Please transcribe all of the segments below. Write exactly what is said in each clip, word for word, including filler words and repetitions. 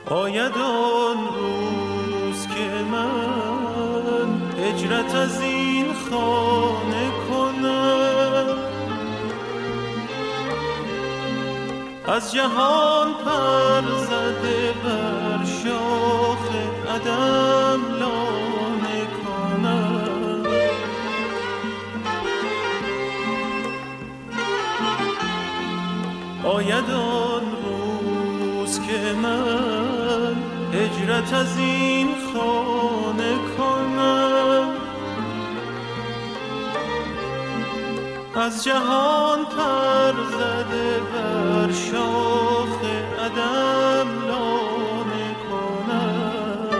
آید آن روز که من هجرت از این خانه کنم، از جهان پر زده بر شاخ عدم لانه کنم. آید آن روز که من هجرت از این خانه کنم، از جهان پر زده بر شاخ عدم لانه کنم.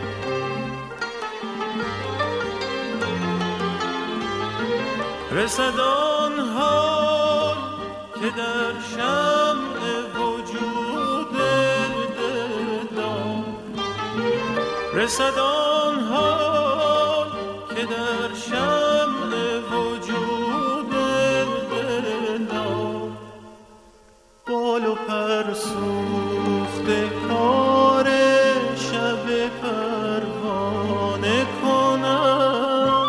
رسد آن حال که در شمع وجود دلدار، رسد آن حال که در شمع وجود دلدار، بال و پر سوخته کار شب پروانه کنم.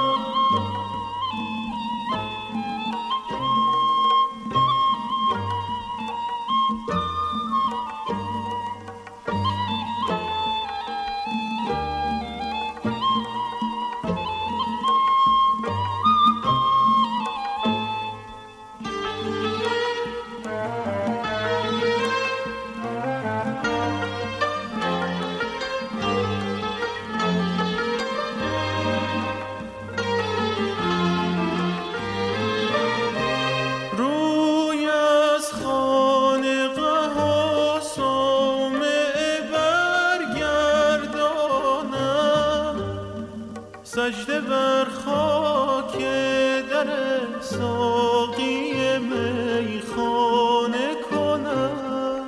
سجده بر خاک در ساقی میخانه کنم.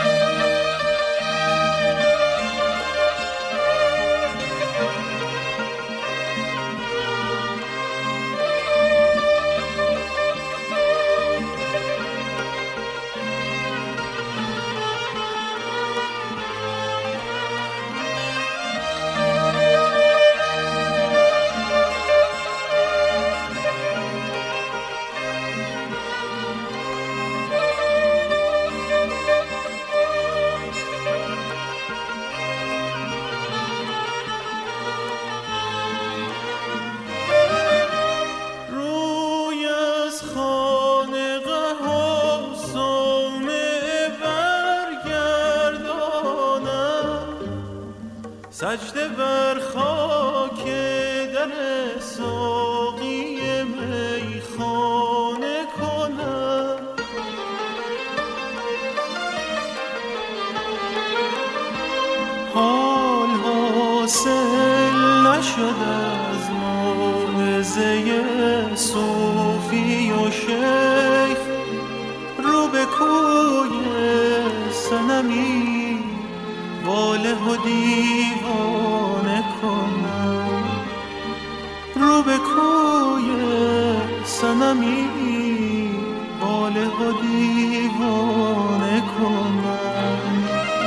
سجده بر خاک در ساقی میخانه کنم. حال حاصل نشد از موعظه صوفی و شیخ، رو به کوی صنمی واله و دیوانه کنم. رو به کوی صنمی واله و دیوانه کنم.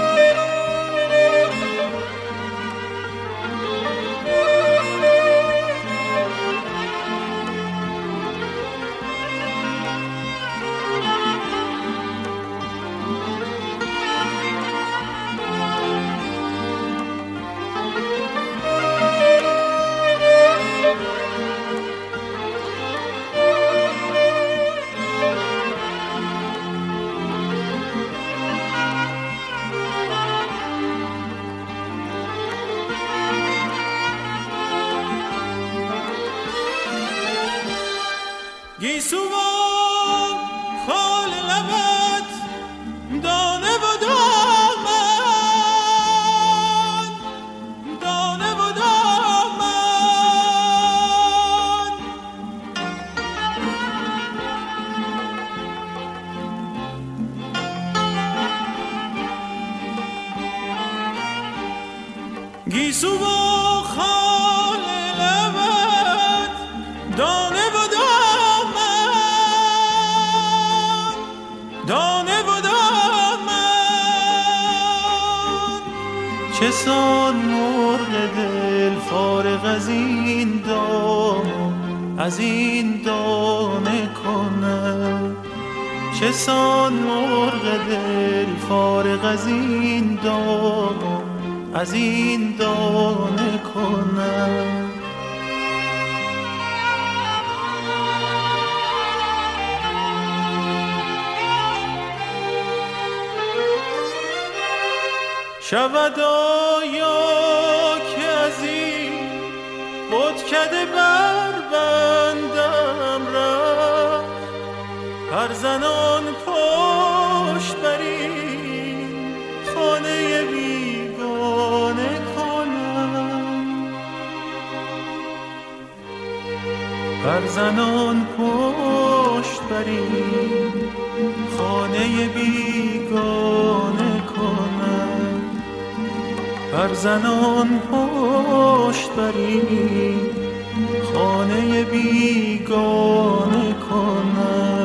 گیسوان خال لبت دانه و دامن، دانه و دامن. گیسوان خال لبت دانه و دانه و دامن، چه سان مرغ دل فارغ از این دام از این دانه کند، چه سان مرغ دل فارغ از این دام از این دانه کند. شود آیا که از این بتکده بربندم رفت، پرزنان پشت بر این خانه بیگانه کنم، پرزنان پشت بر این خانه بیگانه کنم، پرزنان پشت بر این خانه بیگانه کنم.